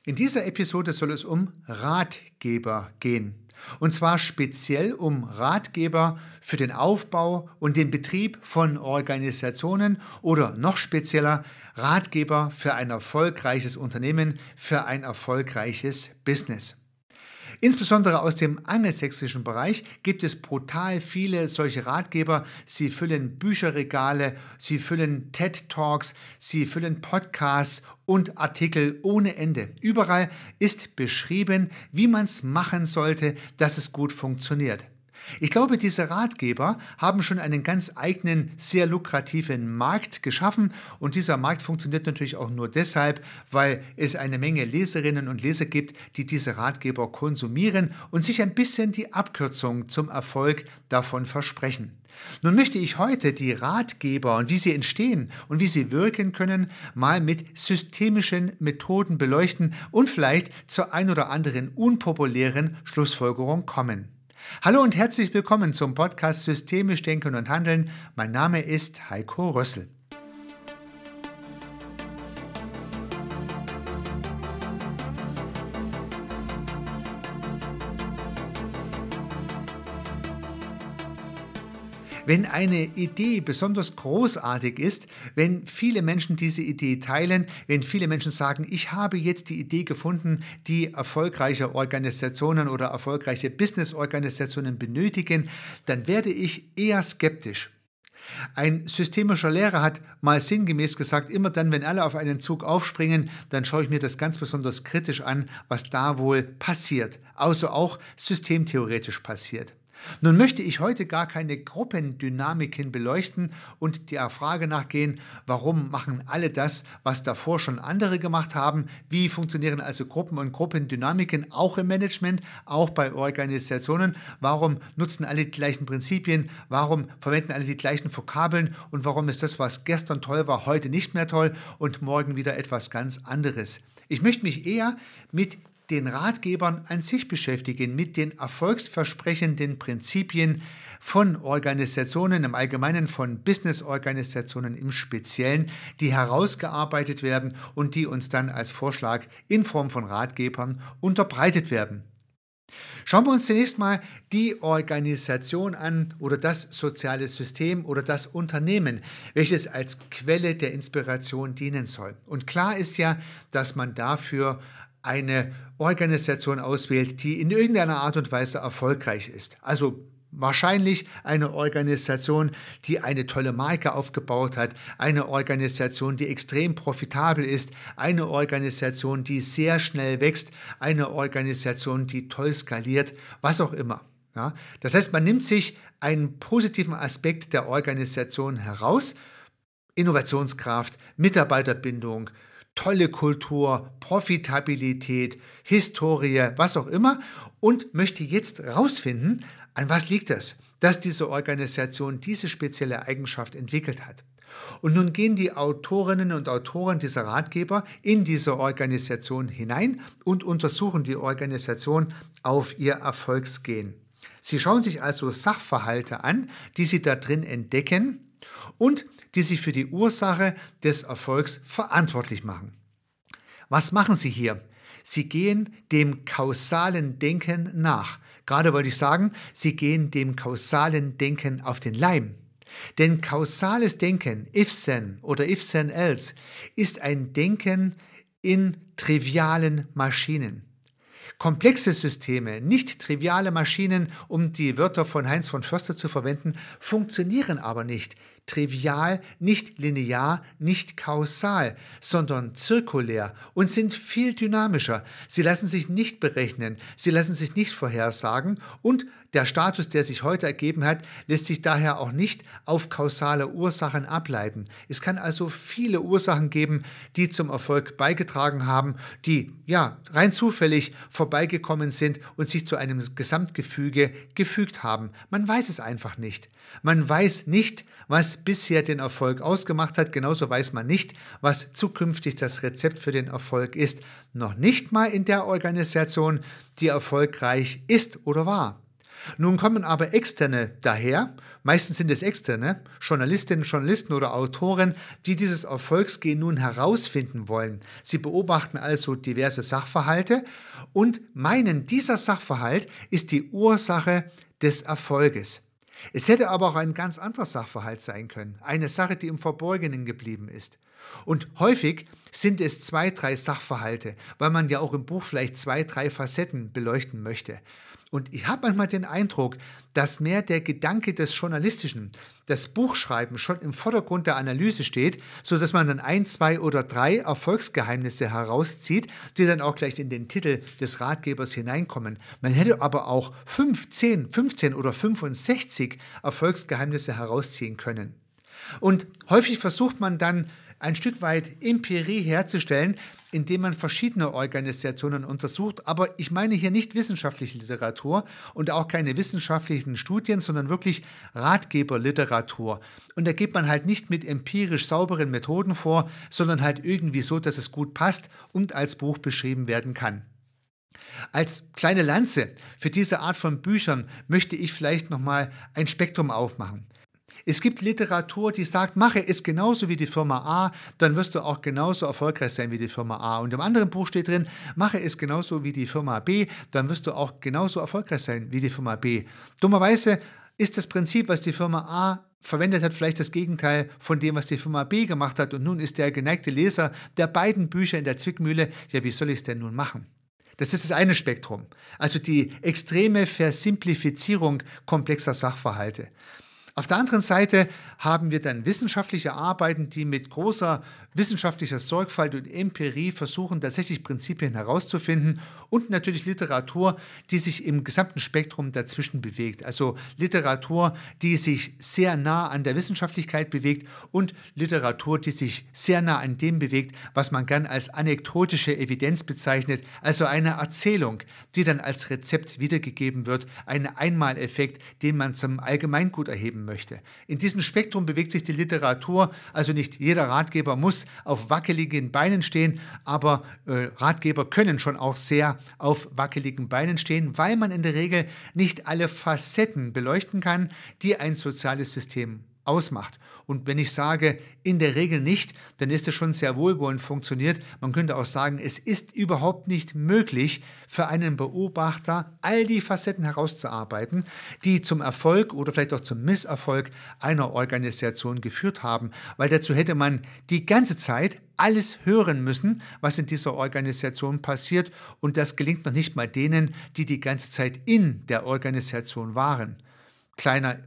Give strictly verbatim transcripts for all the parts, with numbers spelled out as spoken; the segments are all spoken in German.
In dieser Episode soll es um Ratgeber gehen. Und zwar speziell um Ratgeber für den Aufbau und den Betrieb von Organisationen oder noch spezieller Ratgeber für ein erfolgreiches Unternehmen, für ein erfolgreiches Business. Insbesondere aus dem angelsächsischen Bereich gibt es brutal viele solche Ratgeber. Sie füllen Bücherregale, sie füllen TED-Talks, sie füllen Podcasts und Artikel ohne Ende. Überall ist beschrieben, wie man es machen sollte, dass es gut funktioniert. Ich glaube, diese Ratgeber haben schon einen ganz eigenen, sehr lukrativen Markt geschaffen und dieser Markt funktioniert natürlich auch nur deshalb, weil es eine Menge Leserinnen und Leser gibt, die diese Ratgeber konsumieren und sich ein bisschen die Abkürzung zum Erfolg davon versprechen. Nun möchte ich heute die Ratgeber und wie sie entstehen und wie sie wirken können, mal mit systemischen Methoden beleuchten und vielleicht zur ein oder anderen unpopulären Schlussfolgerung kommen. Hallo und herzlich willkommen zum Podcast Systemisch Denken und Handeln. Mein Name ist Heiko Rössel. Wenn eine Idee besonders großartig ist, wenn viele Menschen diese Idee teilen, wenn viele Menschen sagen, ich habe jetzt die Idee gefunden, die erfolgreiche Organisationen oder erfolgreiche Business-Organisationen benötigen, dann werde ich eher skeptisch. Ein systemischer Lehrer hat mal sinngemäß gesagt, immer dann, wenn alle auf einen Zug aufspringen, dann schaue ich mir das ganz besonders kritisch an, was da wohl passiert, also auch systemtheoretisch passiert. Nun möchte ich heute gar keine Gruppendynamiken beleuchten und der Frage nachgehen, warum machen alle das, was davor schon andere gemacht haben, wie funktionieren also Gruppen und Gruppendynamiken auch im Management, auch bei Organisationen, warum nutzen alle die gleichen Prinzipien, warum verwenden alle die gleichen Vokabeln und warum ist das, was gestern toll war, heute nicht mehr toll und morgen wieder etwas ganz anderes. Ich möchte mich eher mit den Ratgebern an sich beschäftigen, mit den erfolgsversprechenden Prinzipien von Organisationen im Allgemeinen, von Business-Organisationen im Speziellen, die herausgearbeitet werden und die uns dann als Vorschlag in Form von Ratgebern unterbreitet werden. Schauen wir uns zunächst mal die Organisation an oder das soziale System oder das Unternehmen, welches als Quelle der Inspiration dienen soll. Und klar ist ja, dass man dafür eine Organisation auswählt, die in irgendeiner Art und Weise erfolgreich ist. Also wahrscheinlich eine Organisation, die eine tolle Marke aufgebaut hat, eine Organisation, die extrem profitabel ist, eine Organisation, die sehr schnell wächst, eine Organisation, die toll skaliert, was auch immer. Ja, das heißt, man nimmt sich einen positiven Aspekt der Organisation heraus, Innovationskraft, Mitarbeiterbindung, tolle Kultur, Profitabilität, Historie, was auch immer und möchte jetzt herausfinden, an was liegt es, dass diese Organisation diese spezielle Eigenschaft entwickelt hat. Und nun gehen die Autorinnen und Autoren dieser Ratgeber in diese Organisation hinein und untersuchen die Organisation auf ihr Erfolgsgehen. Sie schauen sich also Sachverhalte an, die sie da drin entdecken und die sie für die Ursache des Erfolgs verantwortlich machen. Was machen sie hier? Sie gehen dem kausalen Denken nach. Gerade wollte ich sagen, sie gehen dem kausalen Denken auf den Leim. Denn kausales Denken, if then oder if then else, ist ein Denken in trivialen Maschinen. Komplexe Systeme, nicht triviale Maschinen, um die Wörter von Heinz von Förster zu verwenden, funktionieren aber nicht trivial, nicht linear, nicht kausal, sondern zirkulär und sind viel dynamischer. Sie lassen sich nicht berechnen, sie lassen sich nicht vorhersagen und der Status, der sich heute ergeben hat, lässt sich daher auch nicht auf kausale Ursachen ableiten. Es kann also viele Ursachen geben, die zum Erfolg beigetragen haben, die ja rein zufällig vorbeigekommen sind und sich zu einem Gesamtgefüge gefügt haben. Man weiß es einfach nicht. Man weiß nicht, was bisher den Erfolg ausgemacht hat. Genauso weiß man nicht, was zukünftig das Rezept für den Erfolg ist. Noch nicht mal in der Organisation, die erfolgreich ist oder war. Nun kommen aber Externe daher, meistens sind es Externe, Journalistinnen, Journalisten oder Autoren, die dieses Erfolgsgen nun herausfinden wollen. Sie beobachten also diverse Sachverhalte und meinen, dieser Sachverhalt ist die Ursache des Erfolges. Es hätte aber auch ein ganz anderer Sachverhalt sein können, eine Sache, die im Verborgenen geblieben ist. Und häufig sind es zwei, drei Sachverhalte, weil man ja auch im Buch vielleicht zwei, drei Facetten beleuchten möchte. Und ich habe manchmal den Eindruck, dass mehr der Gedanke des Journalistischen, das Buchschreiben schon im Vordergrund der Analyse steht, sodass man dann ein, zwei oder drei Erfolgsgeheimnisse herauszieht, die dann auch gleich in den Titel des Ratgebers hineinkommen. Man hätte aber auch fünf, zehn, fünfzehn oder fünfundsechzig Erfolgsgeheimnisse herausziehen können. Und häufig versucht man dann ein Stück weit Empirie herzustellen, indem man verschiedene Organisationen untersucht. Aber ich meine hier nicht wissenschaftliche Literatur und auch keine wissenschaftlichen Studien, sondern wirklich Ratgeberliteratur. Und da geht man halt nicht mit empirisch sauberen Methoden vor, sondern halt irgendwie so, dass es gut passt und als Buch beschrieben werden kann. Als kleine Lanze für diese Art von Büchern möchte ich vielleicht nochmal ein Spektrum aufmachen. Es gibt Literatur, die sagt, mache es genauso wie die Firma A, dann wirst du auch genauso erfolgreich sein wie die Firma A. Und im anderen Buch steht drin, mache es genauso wie die Firma B, dann wirst du auch genauso erfolgreich sein wie die Firma B. Dummerweise ist das Prinzip, was die Firma A verwendet hat, vielleicht das Gegenteil von dem, was die Firma B gemacht hat. Und nun ist der geneigte Leser der beiden Bücher in der Zwickmühle, ja, wie soll ich es denn nun machen? Das ist das eine Spektrum, also die extreme Versimplifizierung komplexer Sachverhalte. Auf der anderen Seite haben wir dann wissenschaftliche Arbeiten, die mit großer wissenschaftlicher Sorgfalt und Empirie versuchen, tatsächlich Prinzipien herauszufinden und natürlich Literatur, die sich im gesamten Spektrum dazwischen bewegt. Also Literatur, die sich sehr nah an der Wissenschaftlichkeit bewegt und Literatur, die sich sehr nah an dem bewegt, was man gern als anekdotische Evidenz bezeichnet, also eine Erzählung, die dann als Rezept wiedergegeben wird, ein Einmaleffekt, den man zum Allgemeingut erheben möchte. In diesem Spektrum bewegt sich die Literatur, also nicht jeder Ratgeber muss auf wackeligen Beinen stehen, aber äh, Ratgeber können schon auch sehr auf wackeligen Beinen stehen, weil man in der Regel nicht alle Facetten beleuchten kann, die ein soziales System ausmacht. Und wenn ich sage, in der Regel nicht, dann ist es schon sehr wohlwollend funktioniert. Man könnte auch sagen, es ist überhaupt nicht möglich für einen Beobachter, all die Facetten herauszuarbeiten, die zum Erfolg oder vielleicht auch zum Misserfolg einer Organisation geführt haben. Weil dazu hätte man die ganze Zeit alles hören müssen, was in dieser Organisation passiert. Und das gelingt noch nicht mal denen, die die ganze Zeit in der Organisation waren. Kleiner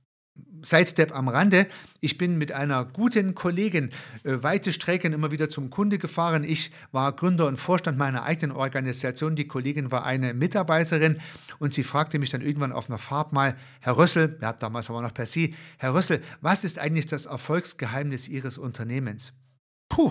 Sidestep am Rande. Ich bin mit einer guten Kollegin äh, weite Strecken immer wieder zum Kunde gefahren. Ich war Gründer und Vorstand meiner eigenen Organisation. Die Kollegin war eine Mitarbeiterin und sie fragte mich dann irgendwann auf einer Fahrt mal, Herr Rössel, ja, damals aber noch per Sie, Herr Rössel, was ist eigentlich das Erfolgsgeheimnis Ihres Unternehmens? Puh.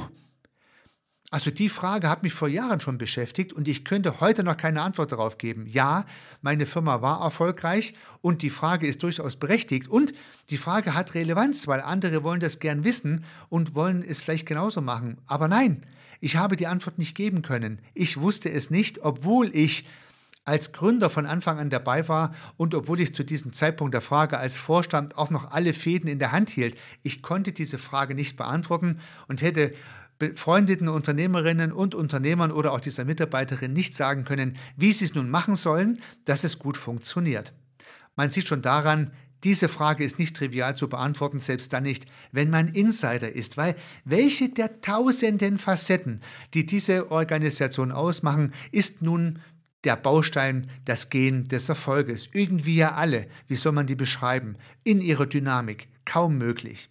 Also die Frage hat mich vor Jahren schon beschäftigt und ich könnte heute noch keine Antwort darauf geben. Ja, meine Firma war erfolgreich und die Frage ist durchaus berechtigt und die Frage hat Relevanz, weil andere wollen das gern wissen und wollen es vielleicht genauso machen. Aber nein, ich habe die Antwort nicht geben können. Ich wusste es nicht, obwohl ich als Gründer von Anfang an dabei war und obwohl ich zu diesem Zeitpunkt der Frage als Vorstand auch noch alle Fäden in der Hand hielt. Ich konnte diese Frage nicht beantworten und hätte befreundeten Unternehmerinnen und Unternehmern oder auch dieser Mitarbeiterin nicht sagen können, wie sie es nun machen sollen, dass es gut funktioniert. Man sieht schon daran, diese Frage ist nicht trivial zu beantworten, selbst dann nicht, wenn man Insider ist, weil welche der tausenden Facetten, die diese Organisation ausmachen, ist nun der Baustein, das Gen des Erfolges. Irgendwie ja alle. Wie soll man die beschreiben? In ihrer Dynamik. Kaum möglich.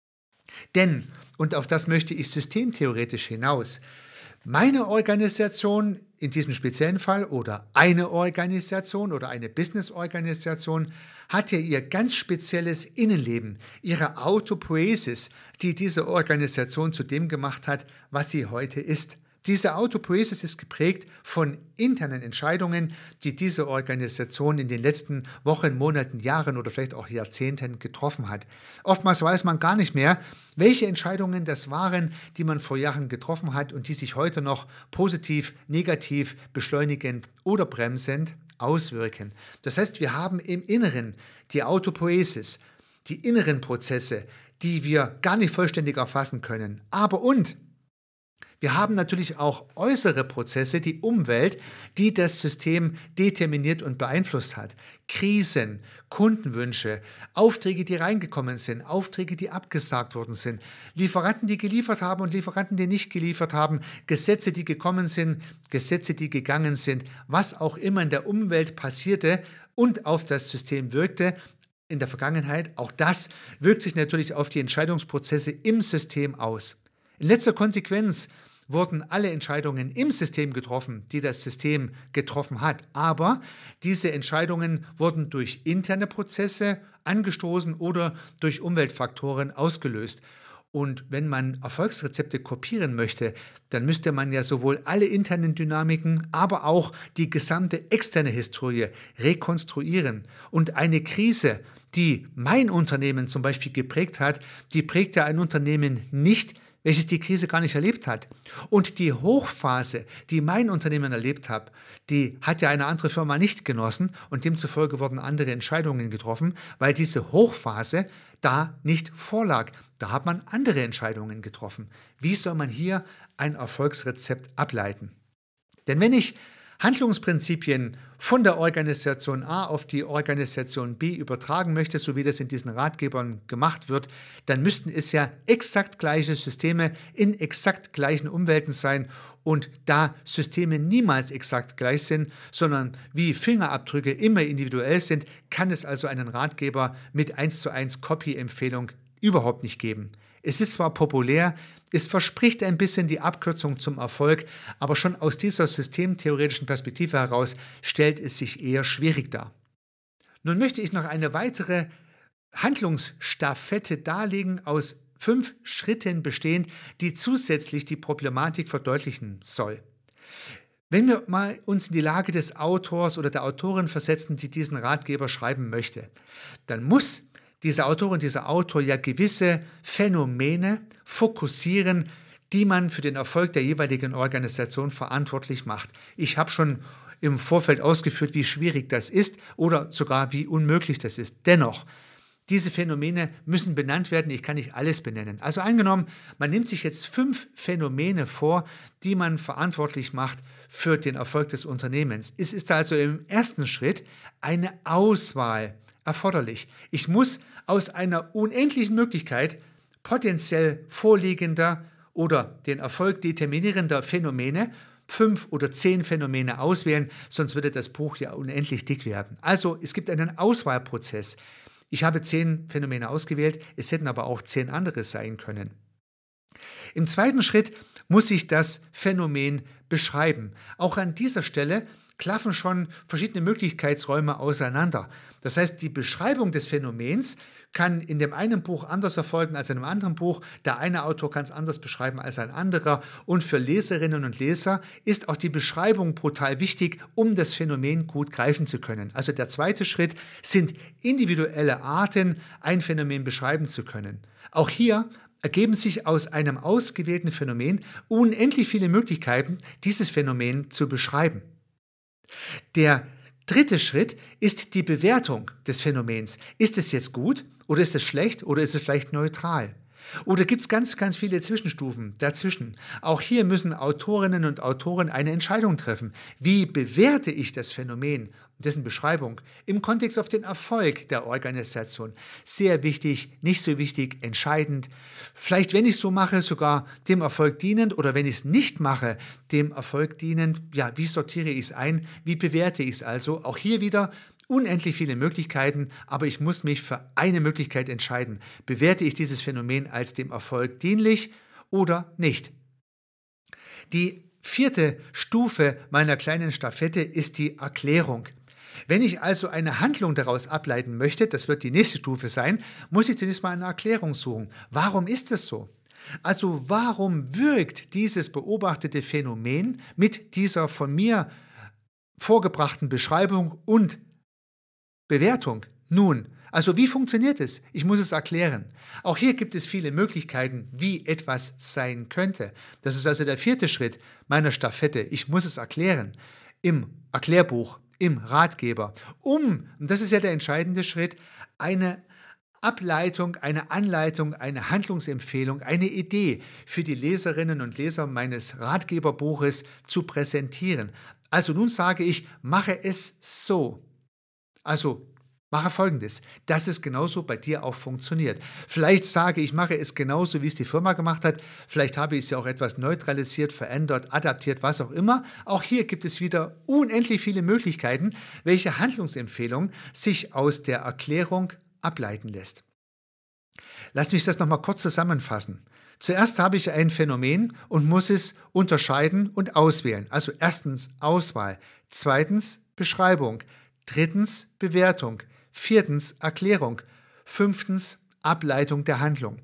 Denn, und auf das möchte ich systemtheoretisch hinaus, meine Organisation in diesem speziellen Fall oder eine Organisation oder eine Business-Organisation hat ja ihr ganz spezielles Innenleben, ihre Autopoiesis, die diese Organisation zu dem gemacht hat, was sie heute ist. Diese Autopoiesis ist geprägt von internen Entscheidungen, die diese Organisation in den letzten Wochen, Monaten, Jahren oder vielleicht auch Jahrzehnten getroffen hat. Oftmals weiß man gar nicht mehr, welche Entscheidungen das waren, die man vor Jahren getroffen hat und die sich heute noch positiv, negativ, beschleunigend oder bremsend auswirken. Das heißt, wir haben im Inneren die Autopoiesis, die inneren Prozesse, die wir gar nicht vollständig erfassen können. Aber und wir haben natürlich auch äußere Prozesse, die Umwelt, die das System determiniert und beeinflusst hat. Krisen, Kundenwünsche, Aufträge, die reingekommen sind, Aufträge, die abgesagt worden sind, Lieferanten, die geliefert haben und Lieferanten, die nicht geliefert haben, Gesetze, die gekommen sind, Gesetze, die gegangen sind, was auch immer in der Umwelt passierte und auf das System wirkte in der Vergangenheit, auch das wirkt sich natürlich auf die Entscheidungsprozesse im System aus. In letzter Konsequenz wurden alle Entscheidungen im System getroffen, die das System getroffen hat. Aber diese Entscheidungen wurden durch interne Prozesse angestoßen oder durch Umweltfaktoren ausgelöst. Und wenn man Erfolgsrezepte kopieren möchte, dann müsste man ja sowohl alle internen Dynamiken, aber auch die gesamte externe Historie rekonstruieren. Und eine Krise, die mein Unternehmen zum Beispiel geprägt hat, die prägt ja ein Unternehmen nicht, welches die Krise gar nicht erlebt hat. Und die Hochphase, die mein Unternehmen erlebt hat, die hat ja eine andere Firma nicht genossen und demzufolge wurden andere Entscheidungen getroffen, weil diese Hochphase da nicht vorlag. Da hat man andere Entscheidungen getroffen. Wie soll man hier ein Erfolgsrezept ableiten? Denn wenn ich Handlungsprinzipien von der Organisation A auf die Organisation B übertragen möchte, so wie das in diesen Ratgebern gemacht wird, dann müssten es ja exakt gleiche Systeme in exakt gleichen Umwelten sein. Und da Systeme niemals exakt gleich sind, sondern wie Fingerabdrücke immer individuell sind, kann es also einen Ratgeber mit eins zu eins Copy-Empfehlung überhaupt nicht geben. Es ist zwar populär, es verspricht ein bisschen die Abkürzung zum Erfolg, aber schon aus dieser systemtheoretischen Perspektive heraus stellt es sich eher schwierig dar. Nun möchte ich noch eine weitere Handlungsstaffette darlegen aus fünf Schritten bestehend, die zusätzlich die Problematik verdeutlichen soll. Wenn wir mal uns in die Lage des Autors oder der Autorin versetzen, die diesen Ratgeber schreiben möchte, dann muss dieser Autorin, dieser Autor ja gewisse Phänomene fokussieren, die man für den Erfolg der jeweiligen Organisation verantwortlich macht. Ich habe schon im Vorfeld ausgeführt, wie schwierig das ist oder sogar wie unmöglich das ist. Dennoch, diese Phänomene müssen benannt werden. Ich kann nicht alles benennen. Also angenommen, man nimmt sich jetzt fünf Phänomene vor, die man verantwortlich macht für den Erfolg des Unternehmens. Es ist also im ersten Schritt eine Auswahl erforderlich. Ich muss aus einer unendlichen Möglichkeit potenziell vorliegender oder den Erfolg determinierender Phänomene fünf oder zehn Phänomene auswählen, sonst würde das Buch ja unendlich dick werden. Also es gibt einen Auswahlprozess. Ich habe zehn Phänomene ausgewählt, es hätten aber auch zehn andere sein können. Im zweiten Schritt muss ich das Phänomen beschreiben. Auch an dieser Stelle klaffen schon verschiedene Möglichkeitsräume auseinander. Das heißt, die Beschreibung des Phänomens kann in dem einen Buch anders erfolgen als in einem anderen Buch. Der eine Autor kann es anders beschreiben als ein anderer. Und für Leserinnen und Leser ist auch die Beschreibung brutal wichtig, um das Phänomen gut greifen zu können. Also der zweite Schritt sind individuelle Arten, ein Phänomen beschreiben zu können. Auch hier ergeben sich aus einem ausgewählten Phänomen unendlich viele Möglichkeiten, dieses Phänomen zu beschreiben. Der dritte Schritt ist die Bewertung des Phänomens. Ist es jetzt gut oder ist es schlecht oder ist es vielleicht neutral? Oder gibt es ganz, ganz viele Zwischenstufen dazwischen? Auch hier müssen Autorinnen und Autoren eine Entscheidung treffen. Wie bewerte ich das Phänomen, dessen Beschreibung, im Kontext auf den Erfolg der Organisation? Sehr wichtig, nicht so wichtig, entscheidend. Vielleicht, wenn ich es so mache, sogar dem Erfolg dienend oder wenn ich es nicht mache, dem Erfolg dienend. Ja, wie sortiere ich es ein? Wie bewerte ich es also? Auch hier wieder unendlich viele Möglichkeiten, aber ich muss mich für eine Möglichkeit entscheiden. Bewerte ich dieses Phänomen als dem Erfolg dienlich oder nicht? Die vierte Stufe meiner kleinen Staffette ist die Erklärung. Wenn ich also eine Handlung daraus ableiten möchte, das wird die nächste Stufe sein, muss ich zunächst mal eine Erklärung suchen. Warum ist es so? Also warum wirkt dieses beobachtete Phänomen mit dieser von mir vorgebrachten Beschreibung und Bewertung? Nun, also wie funktioniert es? Ich muss es erklären. Auch hier gibt es viele Möglichkeiten, wie etwas sein könnte. Das ist also der vierte Schritt meiner Staffette. Ich muss es erklären. Im Erklärbuch, im Ratgeber, um, und das ist ja der entscheidende Schritt, eine Ableitung, eine Anleitung, eine Handlungsempfehlung, eine Idee für die Leserinnen und Leser meines Ratgeberbuches zu präsentieren. Also nun sage ich, mache es so. Also mache Folgendes, dass es genauso bei dir auch funktioniert. Vielleicht sage ich, mache es genauso, wie es die Firma gemacht hat. Vielleicht habe ich es ja auch etwas neutralisiert, verändert, adaptiert, was auch immer. Auch hier gibt es wieder unendlich viele Möglichkeiten, welche Handlungsempfehlung sich aus der Erklärung ableiten lässt. Lass mich das nochmal kurz zusammenfassen. Zuerst habe ich ein Phänomen und muss es unterscheiden und auswählen. Also erstens Auswahl, zweitens Beschreibung, drittens Bewertung, viertens Erklärung, fünftens Ableitung der Handlung.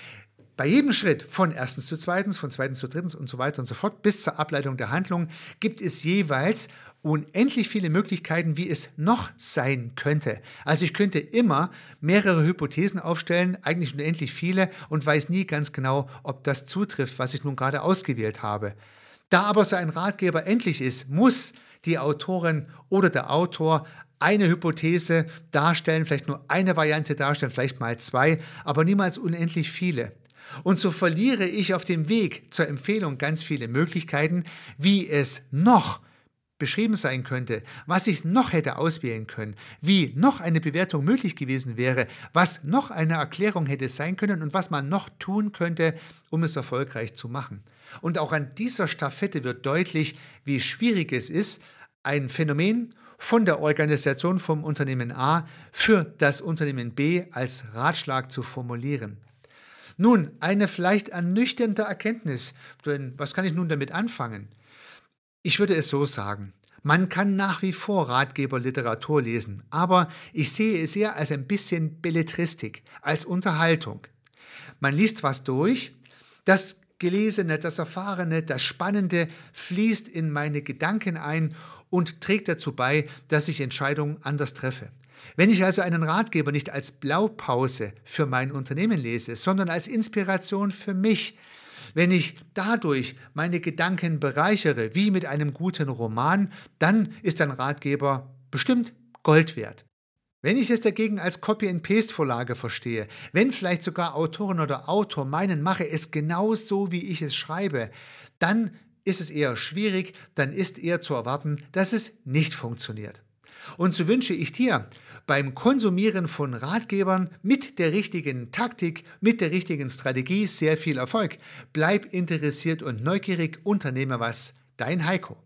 Bei jedem Schritt von erstens zu zweitens, von zweitens zu drittens und so weiter und so fort bis zur Ableitung der Handlung gibt es jeweils unendlich viele Möglichkeiten, wie es noch sein könnte. Also ich könnte immer mehrere Hypothesen aufstellen, eigentlich unendlich viele, und weiß nie ganz genau, ob das zutrifft, was ich nun gerade ausgewählt habe. Da aber so ein Ratgeber endlich ist, muss die Autorin oder der Autor eine Hypothese darstellen, vielleicht nur eine Variante darstellen, vielleicht mal zwei, aber niemals unendlich viele. Und so verliere ich auf dem Weg zur Empfehlung ganz viele Möglichkeiten, wie es noch beschrieben sein könnte, was ich noch hätte auswählen können, wie noch eine Bewertung möglich gewesen wäre, was noch eine Erklärung hätte sein können und was man noch tun könnte, um es erfolgreich zu machen. Und auch an dieser Stafette wird deutlich, wie schwierig es ist, ein Phänomen von der Organisation vom Unternehmen A für das Unternehmen B als Ratschlag zu formulieren. Nun, eine vielleicht ernüchternde Erkenntnis, denn was kann ich nun damit anfangen? Ich würde es so sagen, man kann nach wie vor Ratgeberliteratur lesen, aber ich sehe es eher als ein bisschen Belletristik, als Unterhaltung. Man liest was durch, das Gelesene, das Erfahrene, das Spannende fließt in meine Gedanken ein und trägt dazu bei, dass ich Entscheidungen anders treffe. Wenn ich also einen Ratgeber nicht als Blaupause für mein Unternehmen lese, sondern als Inspiration für mich, wenn ich dadurch meine Gedanken bereichere, wie mit einem guten Roman, dann ist ein Ratgeber bestimmt Gold wert. Wenn ich es dagegen als Copy-and-Paste-Vorlage verstehe, wenn vielleicht sogar Autorin oder Autor meinen, mache es genau so, wie ich es schreibe, dann ist es eher schwierig, dann ist eher zu erwarten, dass es nicht funktioniert. Und so wünsche ich dir beim Konsumieren von Ratgebern mit der richtigen Taktik, mit der richtigen Strategie sehr viel Erfolg. Bleib interessiert und neugierig, unternehme was. Dein Heiko.